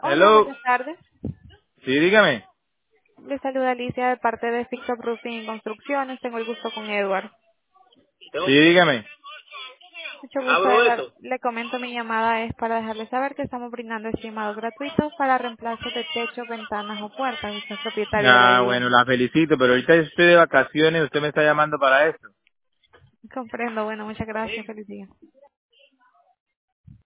Hola, Hello. buenas tardes. Sí, dígame. Le saluda Alicia de parte de Fix Up Roofing y Construcciones. Tengo el gusto con Edward. Sí, dígame. Mucho gusto, Abro Edward. eso. Le comento, mi llamada es para dejarle saber que estamos brindando estimados gratuitos para reemplazo de techo, ventanas o puertas. Usted es propietario de la Ah, bueno, vivienda. la felicito, pero ahorita estoy de vacaciones, usted me está llamando para esto. Comprendo. Bueno, muchas gracias. Feliz día.